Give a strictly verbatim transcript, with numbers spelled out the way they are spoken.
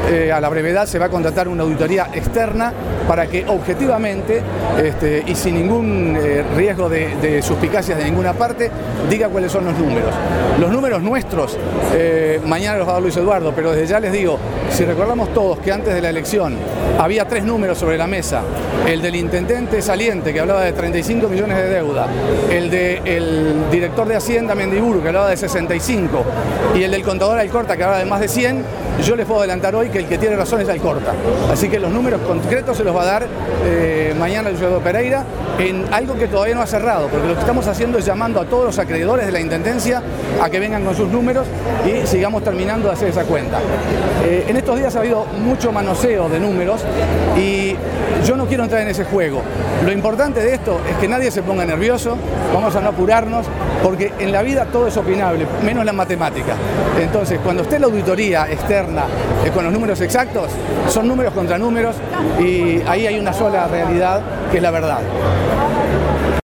eh, a la brevedad se va a contratar una auditoría externa para que objetivamente este, y sin ningún eh, riesgo de, de suspicacias de ninguna parte, diga cuáles son los números. Los números nuestros, eh, mañana los va a dar Luis Eduardo, pero desde ya les digo, si recordamos todos que antes de la elección había tres números sobre la mesa, el del intendente saliente que hablaba de treinta y cinco millones de deuda, el del director de Hacienda Mendiburu que hablaba de sesenta y cinco y el del contador Alcorta que hablaba de más de cien, yo les puedo adelantar hoy que el que tiene razón es Alcorta. Así que los números concretos se los va a dar eh, mañana Luis Eduardo Pereira en algo que todavía no ha cerrado, porque lo que estamos haciendo es llamando a todos los acreedores de la Intendencia a que vengan con sus números y sigamos terminando de hacer esa cuenta. Eh, en estos días ha habido mucho manoseo de números y yo no quiero entrar en ese juego. Lo importante de esto es que nadie se ponga nervioso, vamos a no apurarnos, porque en la vida todo es opinable, menos la matemática. Entonces, cuando esté la auditoría externa eh, con los números exactos, son números contra números y ahí hay una sola realidad que es la verdad.